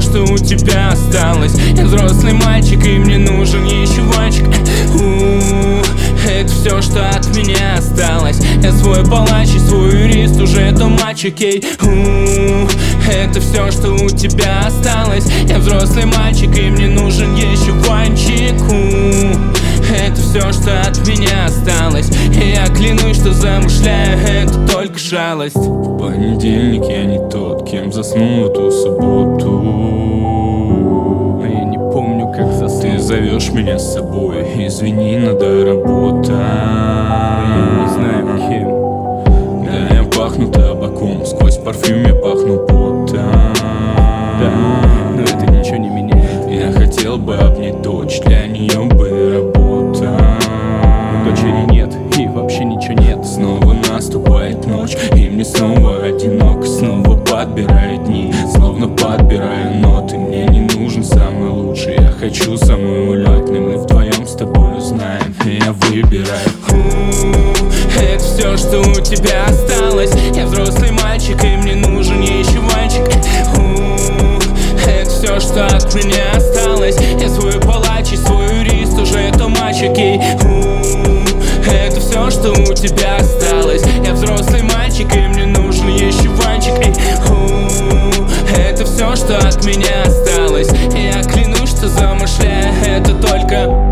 что у тебя осталось. Я взрослый мальчик, и мне нужен еще ванчик. Это все, что от меня осталось. Я свой палач и свой юрист, уже то мальчик, ей. Это все, что у тебя осталось. Я взрослый мальчик, и мне нужен еще ванчик. Это все, что от меня осталось. И я клянусь, что замышляю это только жалость. В понедельник я не тот, кем заснул эту субботу. Но я не помню, как заснул. Ты зовешь меня с собой, извини, надо работать. Я не знаю, кем. Да, я пахну табаком, сквозь парфюм я пахну потом. Да, но это ничего не меняет. Я хотел бы обнять дочь, для нее бы работа. Дочери нет, и вообще ничего нет. Снова наступает ночь, и мне снова одиноко. Снова подбираю дни, словно подбираю ноты. Мне не нужен самый лучший, я хочу самый улетный. Мы вдвоем с тобой знаем, я выбираю. Это все, что у тебя осталось. Я взрослый мальчик, и мне нужен еще мальчик. Это все, что от меня осталось. Я свой палач и свой юрист, уже это мальчик, ей. Это все, что у тебя осталось. Я взрослый мальчик, и мне нужен еще ванчик. Это все, что от меня осталось. И я клянусь, что замышляю это только